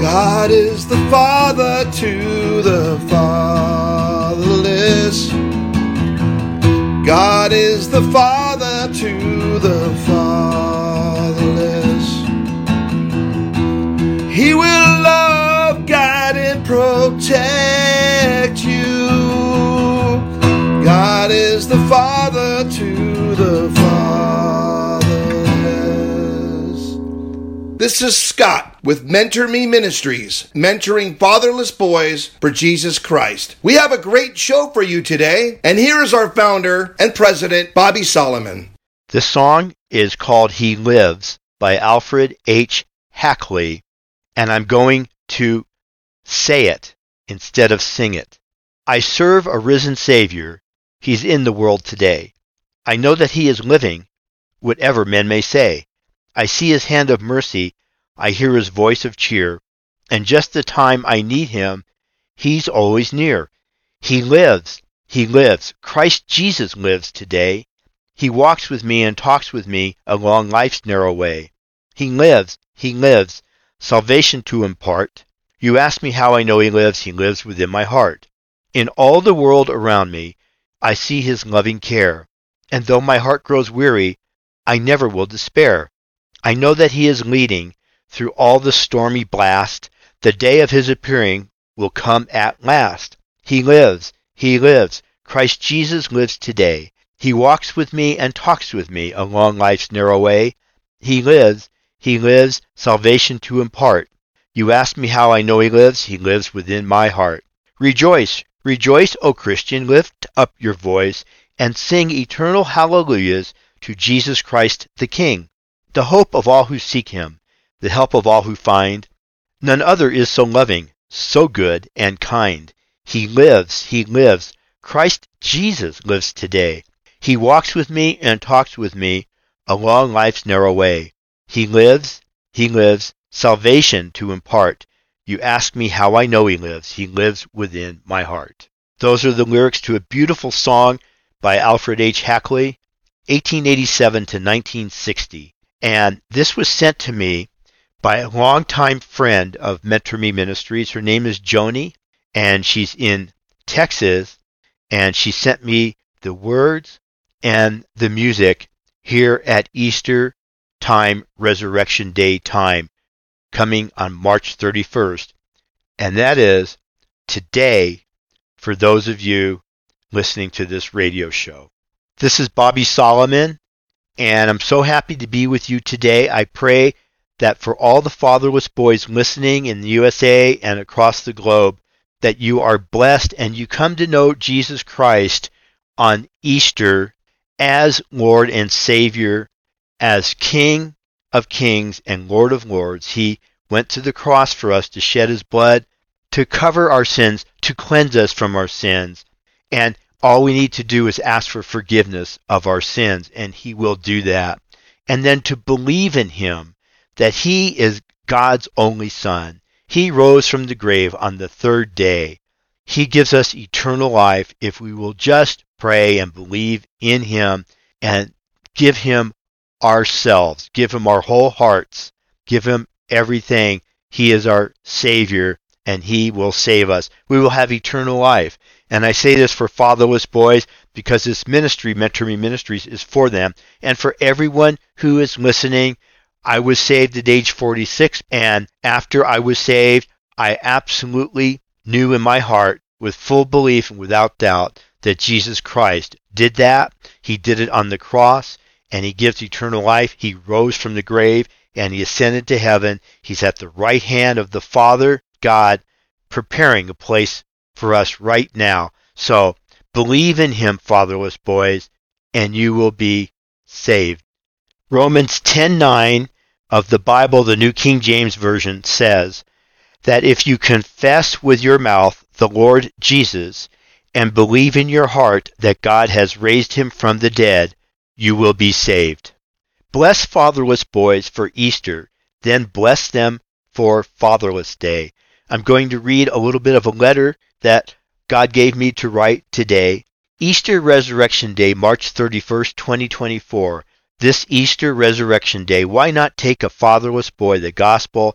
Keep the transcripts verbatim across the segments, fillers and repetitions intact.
God is the father to the fatherless. God is the father to the fatherless. He will love, guide, and protect you. God is the father to the fatherless. This is Scott with Mentor Me Ministries, mentoring fatherless boys for Jesus Christ. We have a great show for you today, and here is our founder and president, Bobby Solomon. This song is called He Lives by Alfred H. Hackley, and I'm going to say it instead of sing it. I serve a risen Savior. He's in the world today. I know that He is living, whatever men may say. I see His hand of mercy. I hear His voice of cheer. And just the time I need Him, He's always near. He lives. He lives. Christ Jesus lives today. He walks with me and talks with me along life's narrow way. He lives. He lives. Salvation to impart. You ask me how I know He lives. He lives within my heart. In all the world around me, I see His loving care. And though my heart grows weary, I never will despair. I know that He is leading through all the stormy blast. The day of His appearing will come at last. He lives. He lives. Christ Jesus lives today. He walks with me and talks with me along life's narrow way. He lives. He lives. Salvation to impart. You ask me how I know He lives. He lives within my heart. Rejoice. Rejoice, O Christian. Lift up your voice and sing eternal hallelujahs to Jesus Christ the King, the hope of all who seek Him, the help of all who find. None other is so loving, so good and kind. He lives, He lives. Christ Jesus lives today. He walks with me and talks with me along life's narrow way. He lives, He lives. Salvation to impart. You ask me how I know He lives. He lives within my heart. Those are the lyrics to a beautiful song by Alfred H. Hackley, eighteen eighty-seven to nineteen sixty. And this was sent to me by a longtime friend of Mentor Me Ministries. Her name is Joni, and she's in Texas, and she sent me the words and the music here at Easter time, Resurrection Day time, coming on March thirty-first. And that is today for those of you listening to this radio show. This is Bobby Solomon, and I'm so happy to be with you today. I pray that for all the fatherless boys listening in the U S A and across the globe, that you are blessed and you come to know Jesus Christ on Easter as Lord and Savior, as King of Kings and Lord of Lords. He went to the cross for us to shed His blood, to cover our sins, to cleanse us from our sins. And all we need to do is ask for forgiveness of our sins, and He will do that. And then to believe in Him, that He is God's only Son. He rose from the grave on the third day. He gives us eternal life if we will just pray and believe in Him and give Him ourselves, give Him our whole hearts, give Him everything. He is our Savior, and He will save us. We will have eternal life. And I say this for fatherless boys because this ministry, Mentor Me Ministries, is for them. And for everyone who is listening, I was saved at age forty-six, and after I was saved, I absolutely knew in my heart, with full belief and without doubt, that Jesus Christ did that. He did it on the cross, and He gives eternal life. He rose from the grave, and He ascended to heaven. He's at the right hand of the Father, God, preparing a place for us right now. So believe in Him, fatherless boys, and you will be saved. Romans ten nine of the Bible, the New King James Version, says that if you confess with your mouth the Lord Jesus and believe in your heart that God has raised Him from the dead, you will be saved. Bless fatherless boys for Easter, then bless them for Fatherless Day. I'm going to read a little bit of a letter that God gave me to write today. Easter Resurrection Day, March thirty-first, twenty twenty-four. This Easter Resurrection Day, why not take a fatherless boy the gospel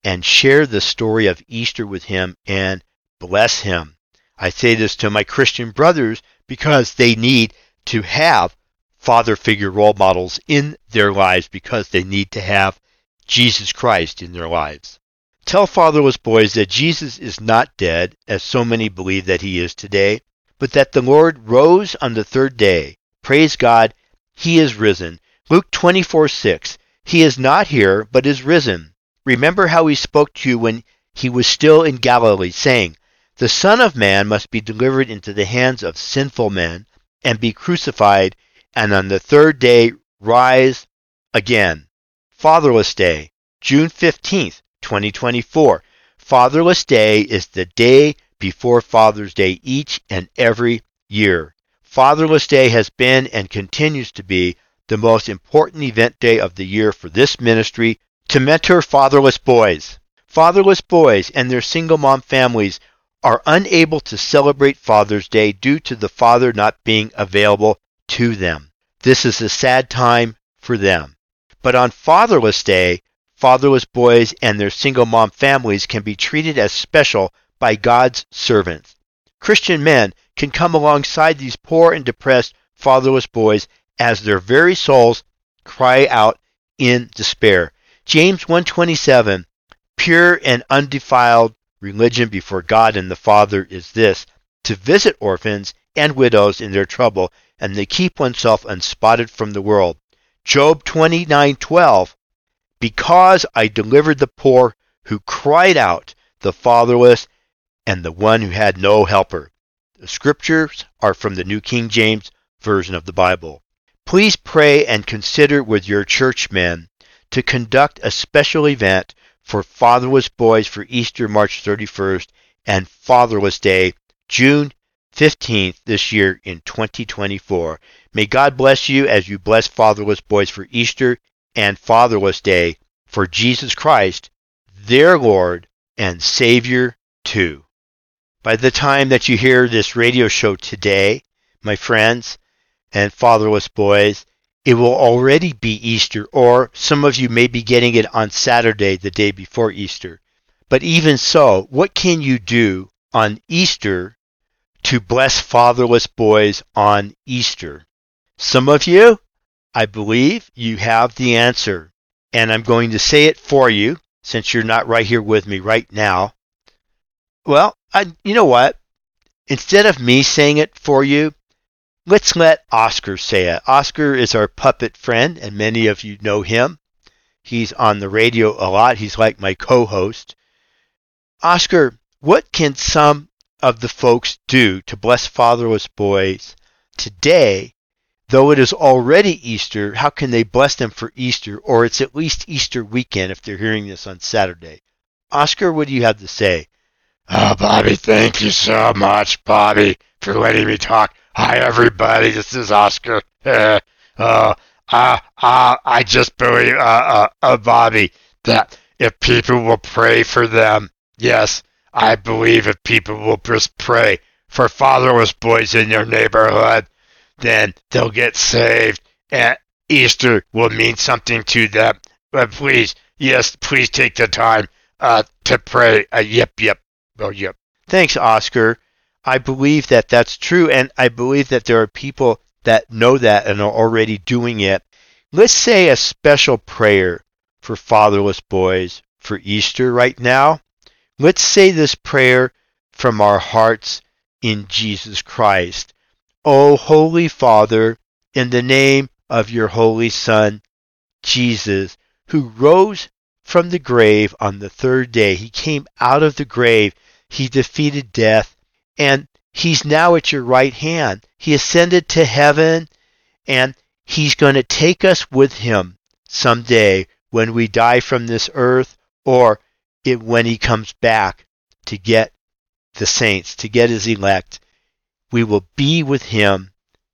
and share the story of Easter with him and bless him. I say this to my Christian brothers because they need to have father figure role models in their lives, because they need to have Jesus Christ in their lives. Tell fatherless boys that Jesus is not dead, as so many believe that he is today, but that the Lord rose on the third day. Praise God, he is risen. Luke twenty-four six, he is not here, but is risen. Remember how he spoke to you when he was still in Galilee, saying, the Son of Man must be delivered into the hands of sinful men and be crucified, and on the third day rise again. Fatherless Day, June fifteenth, twenty twenty-four. Fatherless Day is the day before Father's Day each and every year. Fatherless Day has been and continues to be the most important event day of the year for this ministry to mentor fatherless boys. Fatherless boys and their single mom families are unable to celebrate Father's Day due to the father not being available to them. This is a sad time for them. But on Fatherless Day, fatherless boys and their single mom families can be treated as special by God's servants. Christian men can come alongside these poor and depressed fatherless boys as their very souls cry out in despair. James one twenty-seven, pure and undefiled religion before God and the Father is this, to visit orphans and widows in their trouble, and to keep oneself unspotted from the world. Job twenty-nine twelve, because I delivered the poor who cried out, the fatherless, and the one who had no helper. The scriptures are from the New King James Version of the Bible. Please pray and consider with your churchmen to conduct a special event for fatherless boys for Easter March thirty-first and Fatherless Day June fifteenth this year in twenty twenty-four. May God bless you as you bless fatherless boys for Easter and Fatherless Day for Jesus Christ, their Lord and Savior too. By the time that you hear this radio show today, my friends and fatherless boys, it will already be Easter, or some of you may be getting it on Saturday, the day before Easter. But even so, what can you do on Easter to bless fatherless boys on Easter? Some of you, I believe, you have the answer. And I'm going to say it for you, since you're not right here with me right now. Well, I, you know what? Instead of me saying it for you, let's let Oscar say it. Oscar is our puppet friend, and many of you know him. He's on the radio a lot. He's like my co-host. Oscar, what can some of the folks do to bless fatherless boys today, though it is already Easter? How can they bless them for Easter, or it's at least Easter weekend if they're hearing this on Saturday? Oscar, what do you have to say? Oh, Bobby, thank you so much, Bobby, for letting me talk. Hi, everybody. This is Oscar. Uh, uh, uh, uh, I just believe, uh, uh, uh, Bobby, that if people will pray for them, yes, I believe if people will just pray for fatherless boys in your neighborhood, then they'll get saved, and Easter will mean something to them. But please, yes, please take the time uh, to pray. Uh, yep, yep. Oh, yep. Thanks, Oscar. I believe that that's true, and I believe that there are people that know that and are already doing it. Let's say a special prayer for fatherless boys for Easter right now. Let's say this prayer from our hearts in Jesus Christ. O Holy Father, in the name of your Holy Son, Jesus, who rose from the grave on the third day. He came out of the grave. He defeated death, and he's now at your right hand. He ascended to heaven, and he's going to take us with him someday when we die from this earth, or it, when he comes back to get the saints, to get his elect. We will be with him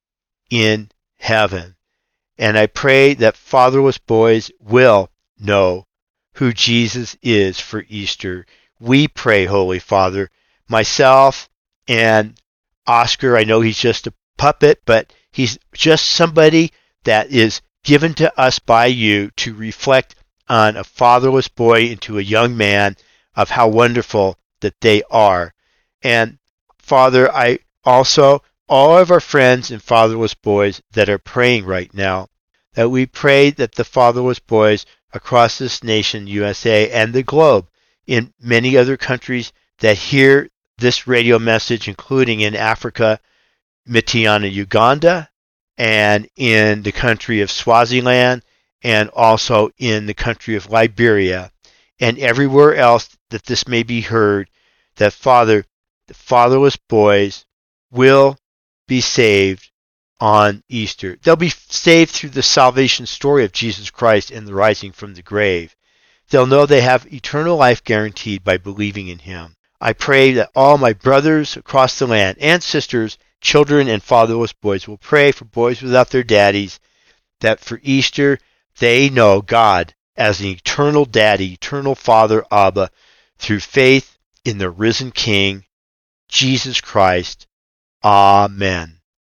in heaven. And I pray that fatherless boys will know who Jesus is for Easter. We pray, Holy Father, myself and Oscar. I know he's just a puppet, but he's just somebody that is given to us by you to reflect on a fatherless boy into a young man, of how wonderful that they are. And Father, I also, all of our friends and fatherless boys that are praying right now, that we pray that the fatherless boys across this nation, U S A, and the globe, in many other countries that hear this radio message, including in Africa, Mityana, Uganda, and in the country of Swaziland, and also in the country of Liberia, and everywhere else that this may be heard, that Father, the fatherless boys will be saved on Easter. They'll be saved through the salvation story of Jesus Christ and the rising from the grave. They'll know they have eternal life guaranteed by believing in Him. I pray that all my brothers across the land and sisters, children and fatherless boys will pray for boys without their daddies, that for Easter they know God as an eternal daddy, eternal Father, Abba, through faith in the risen King, Jesus Christ. Amen.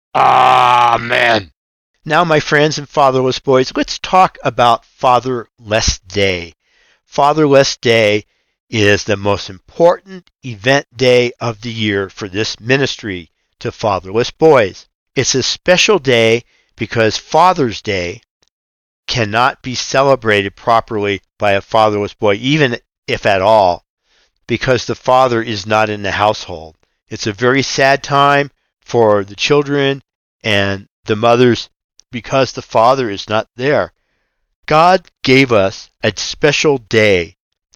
Amen. Now, my friends and fatherless boys, let's talk about Fatherless Day. Fatherless Day is the most important event day of the year for this ministry to fatherless boys. It's a special day because Father's Day cannot be celebrated properly by a fatherless boy, even if at all, because the father is not in the household. It's a very sad time for the children and the mothers because the father is not there. God gave us a special day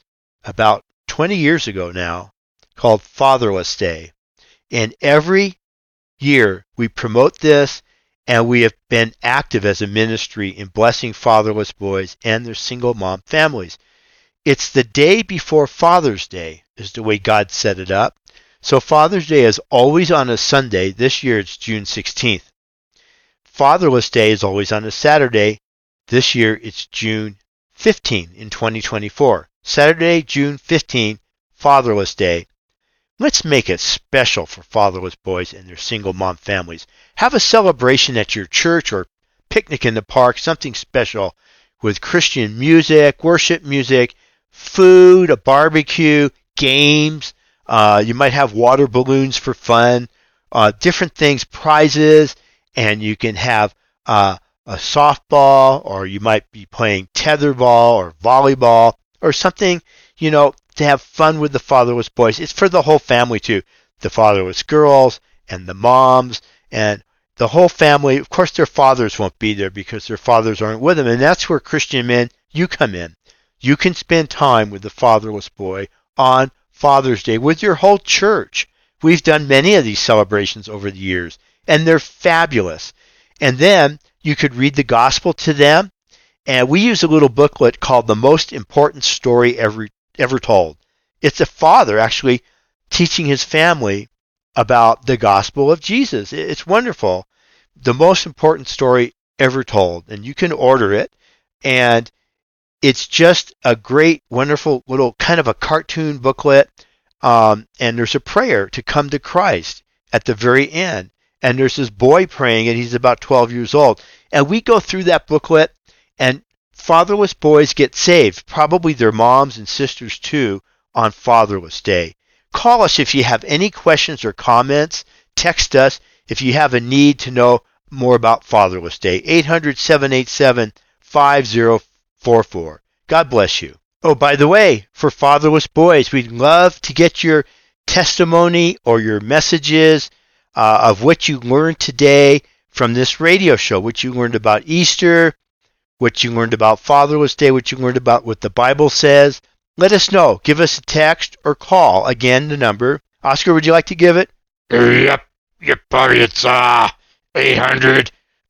about twenty years ago now called Fatherless Day. And every year we promote this, and we have been active as a ministry in blessing fatherless boys and their single mom families. It's the day before Father's Day is the way God set it up. So Father's Day is always on a Sunday. This year it's June sixteenth. Fatherless Day is always on a Saturday. This year it's June fifteenth in twenty twenty-four. Saturday, June fifteenth, Fatherless Day. Let's make it special for fatherless boys and their single mom families. Have a celebration at your church or picnic in the park, something special with Christian music, worship music, food, a barbecue, games. Uh, you might have water balloons for fun, uh, different things, prizes, and you can have uh, a softball, or you might be playing tetherball or volleyball or something, you know, to have fun with the fatherless boys. It's for the whole family too. The fatherless girls and the moms and the whole family. Of course, their fathers won't be there because their fathers aren't with them. And that's where Christian men, you come in. You can spend time with the fatherless boy on Father's Day with your whole church. We've done many of these celebrations over the years, and they're fabulous. And then you could read the gospel to them. And we use a little booklet called The Most Important Story Ever, Ever Told. It's a father actually teaching his family about the gospel of Jesus. It's wonderful. The Most Important Story Ever Told. And you can order it. And it's just a great, wonderful little kind of a cartoon booklet. Um, and there's a prayer to come to Christ at the very end. And there's this boy praying, and he's about twelve years old. And we go through that booklet, and fatherless boys get saved, probably their moms and sisters too, on Fatherless Day. Call us if you have any questions or comments. Text us if you have a need to know more about Fatherless Day. eight hundred, seven eight seven, five zero four four. God bless you. Oh, by the way, for fatherless boys, we'd love to get your testimony or your messages uh, of what you learned today from this radio show, what you learned about Easter, what you learned about Fatherless Day, what you learned about what the Bible says. Let us know. Give us a text or call. Again, the number. Oscar, would you like to give it? Yep, yep, Bobby. It's uh eight hundred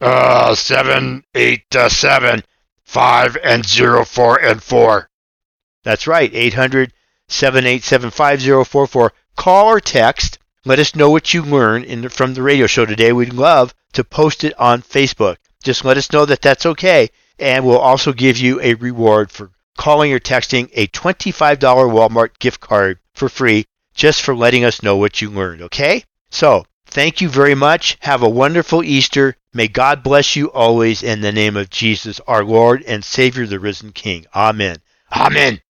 uh seven eight seven five and zero four and four. That's right, eight hundred, seven eight seven, five zero four four. Call or text. Let us know what you learned in the, from the radio show today. We'd love to post it on Facebook. Just let us know that that's okay, and we'll also give you a reward for calling or texting a twenty-five dollars Walmart gift card for free just for letting us know what you learned, okay? So, thank you very much. Have a wonderful Easter. May God bless you always in the name of Jesus, our Lord and Savior, the risen King. Amen. Amen.